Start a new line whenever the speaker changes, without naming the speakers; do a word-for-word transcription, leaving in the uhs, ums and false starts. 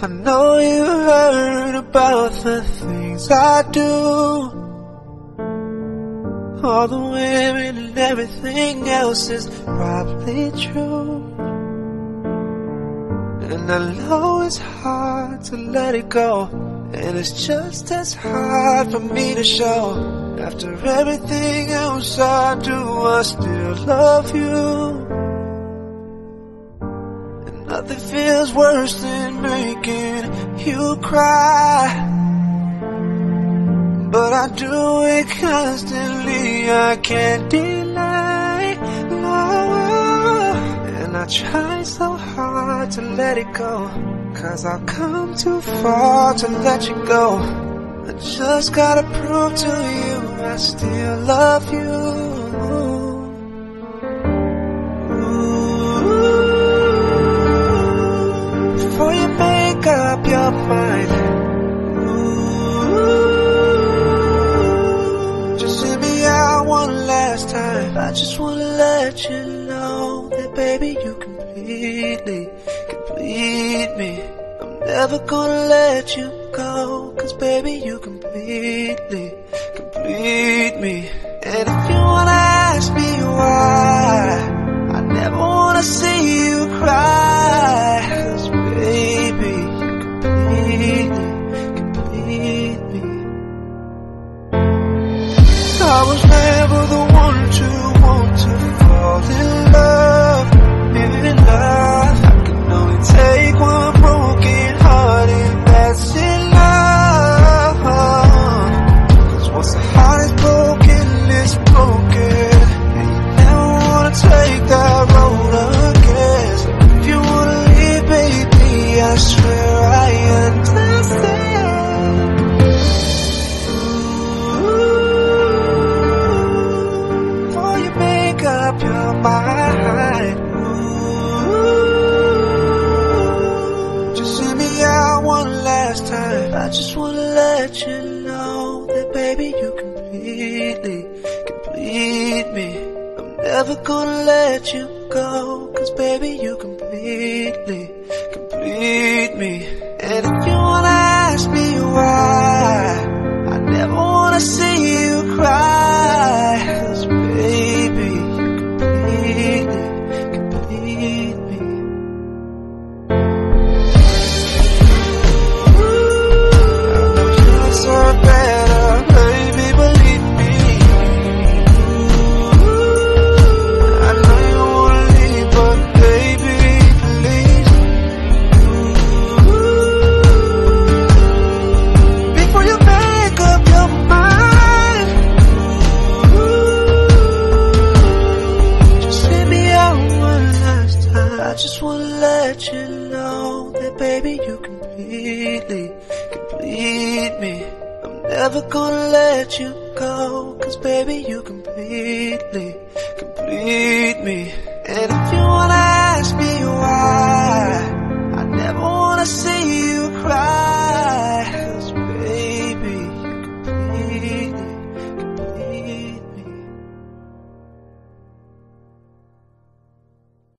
I know you heard about the things I do, all the women and everything else is probably true. And I know it's hard to let it go, and it's just as hard for me to show. After everything else I do, I still love you. And nothing feels worse than making you cry, but I do it constantly, I can't deny, no. And I try so hard to let it go, 'cause I've come too far to let you go. I just gotta prove to you I still love you. Ooh. Before you make up your mind, ooh, just hear me out one last time. I just wanna let you know that baby you completely, complete me. I'm never gonna let you go, 'cause baby you completely, complete me. And if you wanna ask me why, I never wanna see you cry, 'cause baby you completely, complete me. I was never the one to want to fall in love, in love. I can only take one broken heart and that's it. Once the heart is broken, it's broken, and you never wanna take that road again. So if you wanna leave, baby, I swear I understand. Ooh, before you make up your mind, ooh, just hear me out one last time. I just wanna let you know, baby you completely, complete me. I'm never gonna let you go, 'cause baby you completely, complete me. And if you wanna ask me why, I never wanna see you cry, 'cause baby you completely, complete me. I know you deserve better. I just wanna let you know that baby you completely, complete me. I'm never gonna let you go, 'cause baby you completely, complete me. And if you wanna ask me why, I never wanna see